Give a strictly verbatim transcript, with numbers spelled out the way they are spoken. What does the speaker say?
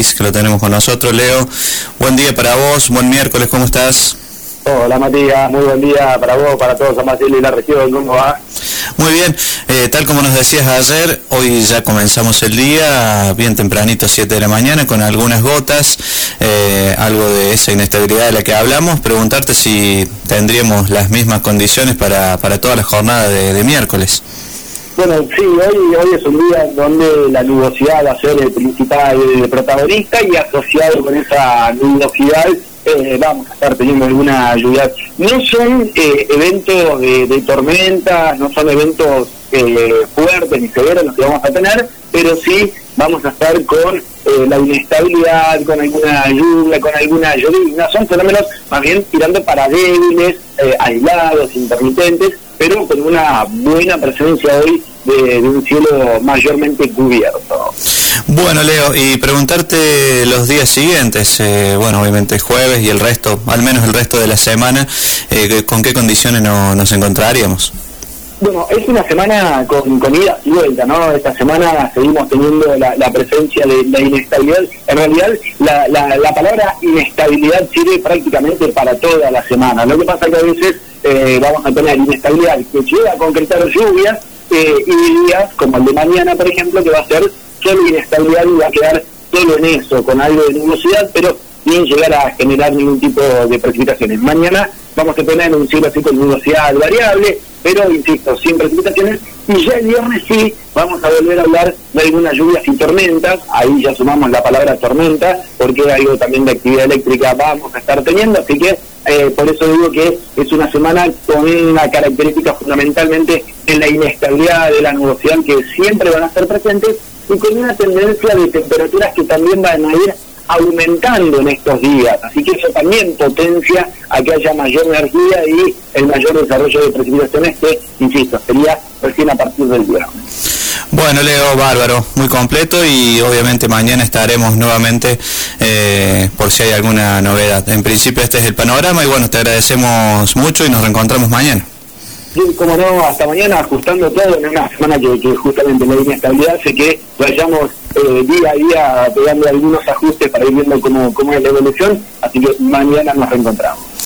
Análisis, que lo tenemos con nosotros. Leo, buen día para vos, buen miércoles, ¿cómo estás? Hola Matías, muy buen día para vos, para todos San Martín y la región, ¿cómo va? Muy bien, eh, tal como nos decías ayer, hoy ya comenzamos el día bien tempranito, siete de la mañana, con algunas gotas, eh, algo de esa inestabilidad de la que hablamos. Preguntarte si tendríamos las mismas condiciones para, para toda la jornada de, de miércoles. Bueno, sí, hoy, hoy es un día donde la nubosidad va a ser el principal eh, protagonista, y asociado con esa nubosidad eh, vamos a estar teniendo alguna lluvia. No son eh, eventos de, de tormentas, no son eventos eh, fuertes ni severos los que vamos a tener, pero sí vamos a estar con eh, la inestabilidad, con alguna lluvia, con alguna llovizna. Son fenómenos más bien tirando para débiles, eh, aislados, intermitentes, pero con una buena presencia hoy de, de un cielo mayormente cubierto. Bueno, Leo, y preguntarte los días siguientes, eh, bueno, obviamente jueves y el resto, al menos el resto de la semana, eh, ¿con qué condiciones no, nos encontraríamos? Bueno, es una semana con, con ida y vuelta, ¿no? Esta semana seguimos teniendo la, la presencia de la inestabilidad. En realidad, la, la, la palabra inestabilidad sirve prácticamente para toda la semana. Lo que pasa es que a veces eh, vamos a tener inestabilidad que llega a concretar lluvias eh, y días, como el de mañana, por ejemplo, que va a ser solo inestabilidad y va a quedar solo en eso, con algo de nubosidad, pero sin llegar a generar ningún tipo de precipitaciones. Mañana vamos a tener un cielo así con nubosidad variable, pero insisto, sin precipitaciones, y ya el viernes sí vamos a volver a hablar de algunas lluvias y tormentas. Ahí ya sumamos la palabra tormenta, porque algo también de actividad eléctrica vamos a estar teniendo, así que eh, por eso digo que es una semana con una característica fundamentalmente en la inestabilidad de la nubosidad, que siempre van a estar presentes, y con una tendencia de temperaturas que también van a ir aumentando en estos días, así que eso también potencia a que haya mayor energía y el mayor desarrollo de precipitaciones, que, insisto, sería recién a partir del viernes. Bueno, Leo, bárbaro, muy completo, y obviamente mañana estaremos nuevamente eh, por si hay alguna novedad. En principio este es el panorama, y bueno, te agradecemos mucho y nos reencontramos mañana. Sí, como no, hasta mañana, ajustando todo en una semana que, que justamente no hay inestabilidad, sé que vayamos eh, día a día pegando algunos ajustes para ir viendo cómo, cómo es la evolución, así que mañana nos reencontramos.